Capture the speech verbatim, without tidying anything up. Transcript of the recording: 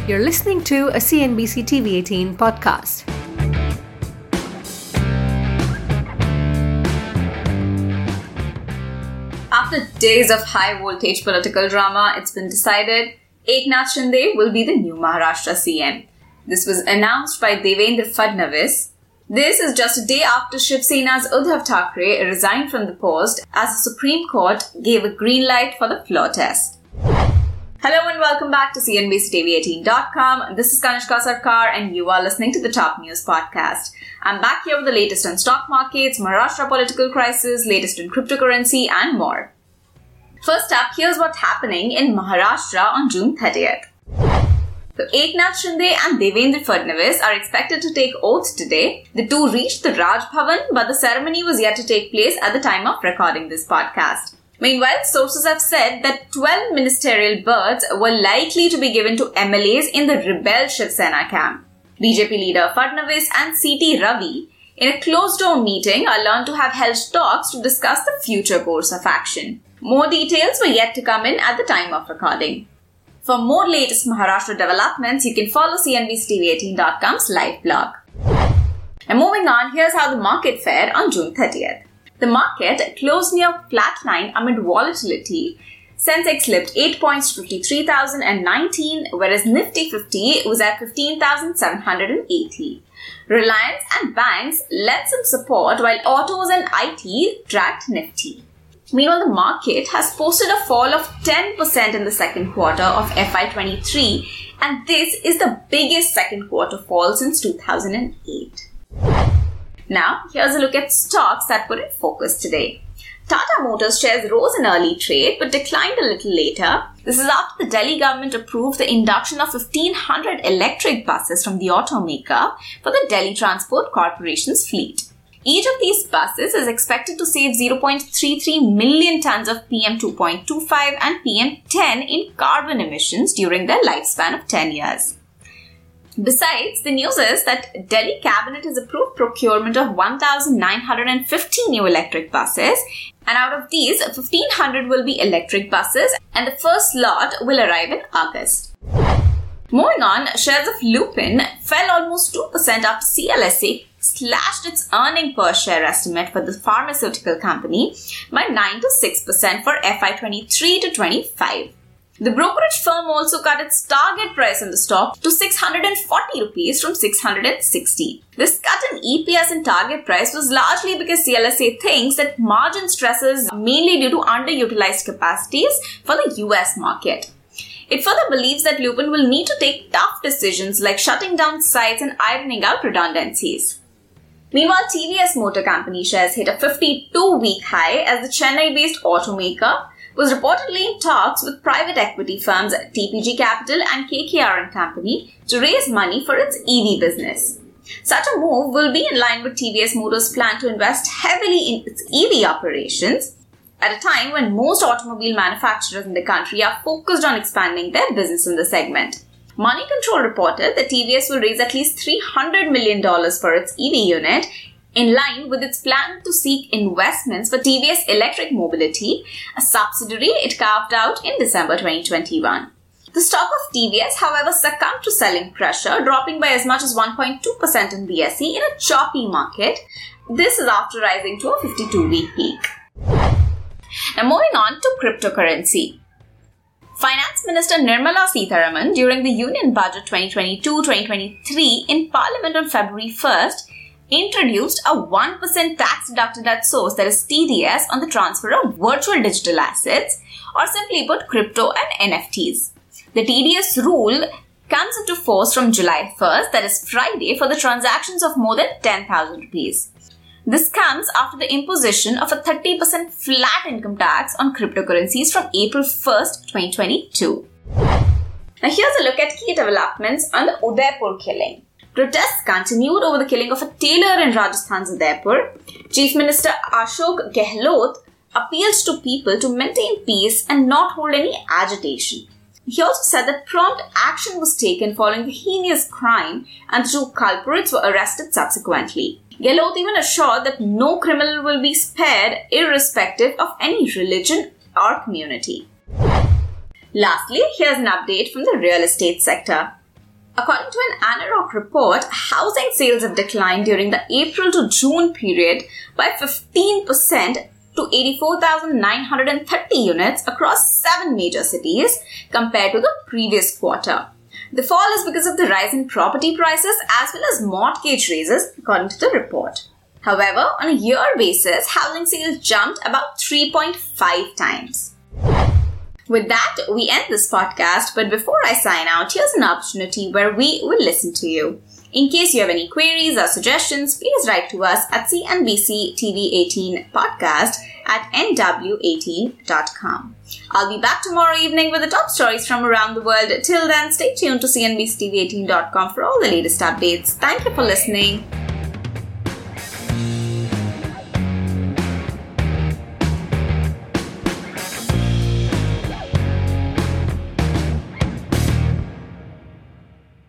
You're listening to a C N B C T V eighteen podcast. After days of high-voltage political drama, it's been decided Eknath Shinde will be the new Maharashtra C M. This was announced by Devendra Fadnavis. This is just a day after Shiv Sena's Uddhav Thackeray resigned from the post as the Supreme Court gave a green light for the floor test. Hello and welcome back to C N B C T V eighteen dot com. This is Kanishka Sarkar and you are listening to the Top News Podcast. I'm back here with the latest on stock markets, Maharashtra political crisis, latest in cryptocurrency and more. First up, here's what's happening in Maharashtra on June thirtieth. So Eknath Shinde and Devendra Fadnavis are expected to take oaths today. The two reached the Raj Bhavan, but the ceremony was yet to take place at the time of recording this podcast. Meanwhile, sources have said that twelve ministerial berths were likely to be given to M L As in the rebel Shiv Sena camp. B J P leader Fadnavis and C T Ravi, in a closed-door meeting, are learned to have held talks to discuss the future course of action. More details were yet to come in at the time of recording. For more latest Maharashtra developments, you can follow C N B C T V eighteen dot com's live blog. And moving on, here's how the market fared on June thirtieth. The market closed near flatline amid volatility. Sensex slipped eight points to fifty-three thousand nineteen, whereas Nifty fifty was at fifteen thousand seven hundred eighty. Reliance and banks lent some support while autos and I T dragged Nifty. Meanwhile, the market has posted a fall of ten percent in the second quarter of F Y twenty-three, and this is the biggest second quarter fall since two thousand eight. Now, here's a look at stocks that were in focus today. Tata Motors shares rose in early trade but declined a little later. This is after the Delhi government approved the induction of fifteen hundred electric buses from the automaker for the Delhi Transport Corporation's fleet. Each of these buses is expected to save zero point three three million tons of P M two point two five and P M ten in carbon emissions during their lifespan of ten years. Besides, the news is that Delhi Cabinet has approved procurement of one thousand nine hundred fifty new electric buses, and out of these, fifteen hundred will be electric buses and the first lot will arrive in August. Moving on, shares of Lupin fell almost two percent after C L S A slashed its earning per share estimate for the pharmaceutical company by nine to six percent for F Y twenty-three to twenty-five. The brokerage firm also cut its target price on the stock to six hundred forty rupees from six hundred sixty. This cut in E P S and target price was largely because C L S A thinks that margin stresses are mainly due to underutilized capacities for the U S market. It further believes that Lupin will need to take tough decisions like shutting down sites and ironing out redundancies. Meanwhile, T V S Motor Company shares hit a fifty-two week high as the Chennai-based automaker was reportedly in talks with private equity firms T P G Capital and K K R and Company to raise money for its E V business. Such a move will be in line with T V S Motors' plan to invest heavily in its E V operations at a time when most automobile manufacturers in the country are focused on expanding their business in the segment. Money Control reported that T V S will raise at least three hundred million dollars for its E V unit, in line with its plan to seek investments for T V S Electric Mobility, a subsidiary it carved out in December twenty twenty-one. The stock of T V S, however, succumbed to selling pressure, dropping by as much as one point two percent in B S E in a choppy market. This is after rising to a fifty-two week peak. Now moving on to cryptocurrency. Finance Minister Nirmala Sitharaman, during the Union Budget twenty twenty-two twenty twenty-three in Parliament on February first, introduced a one percent tax deducted at source, that is T D S, on the transfer of virtual digital assets, or simply put, crypto and N F Ts. The T D S rule comes into force from July first, that is Friday, for the transactions of more than ten thousand rupees. This comes after the imposition of a thirty percent flat income tax on cryptocurrencies from April first, twenty twenty-two. Now here's a look at key developments on the Udaipur killing. Protests continued over the killing of a tailor in Rajasthan's Udaipur. Chief Minister Ashok Gehlot appeals to people to maintain peace and not hold any agitation. He also said that prompt action was taken following the heinous crime and the two culprits were arrested subsequently. Gehlot even assured that no criminal will be spared irrespective of any religion or community. Lastly, here's an update from the real estate sector. According to an ANAROCK report, housing sales have declined during the April to June period by fifteen percent to eighty-four thousand nine hundred thirty units across seven major cities compared to the previous quarter. The fall is because of the rise in property prices as well as mortgage raises, according to the report. However, on a year basis, housing sales jumped about three point five times. With that, we end this podcast, but before I sign out, here's an opportunity where we will listen to you. In case you have any queries or suggestions, please write to us at C N B C T V eighteen podcast at N W eighteen dot com. I'll be back tomorrow evening with the top stories from around the world. Till then, stay tuned to C N B C T V eighteen dot com for all the latest updates. Thank you for listening.